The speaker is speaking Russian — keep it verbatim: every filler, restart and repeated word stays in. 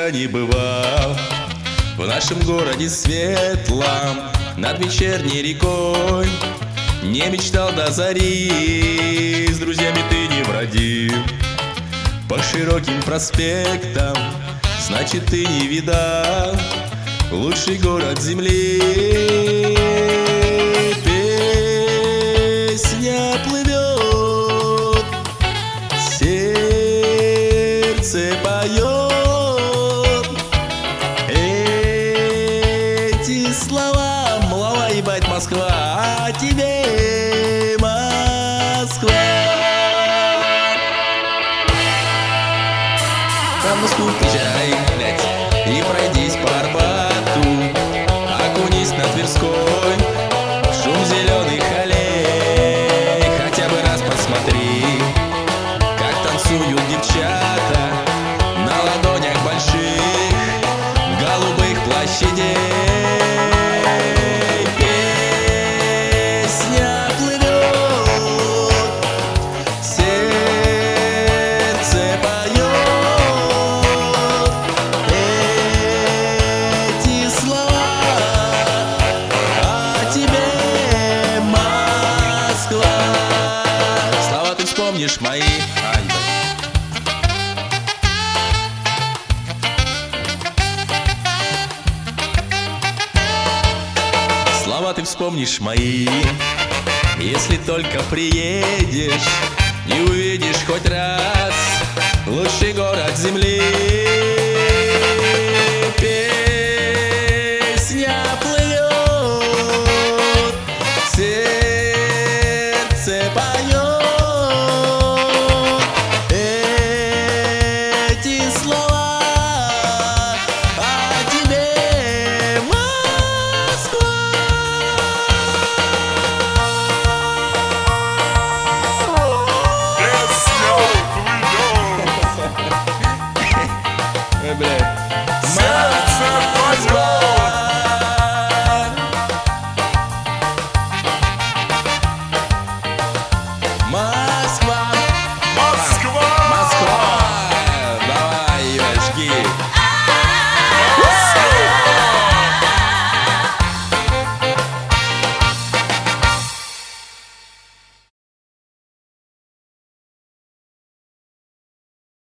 никогда не бывал в нашем городе светлом, над вечерней рекой. Не мечтал до зари, с друзьями ты не бродил по широким проспектам, значит, ты не видал лучший город земли. Песня плывет, сердце поет. Эти слова, млава ебать Москва, а тебе Москва. В Москву приезжай, блядь, и пройдись по Арбату, окунись на Тверской в шум зеленых аллей. Хотя бы раз посмотри, как танцуют девчата на ладонях больших голубых площадей. Песня плывет, сердце поет. Эти слова о тебе, Москва. Слова ты вспомнишь мои. Ай, да. Слова ты вспомнишь мои, если только приедешь и увидишь хоть раз лучший город земли.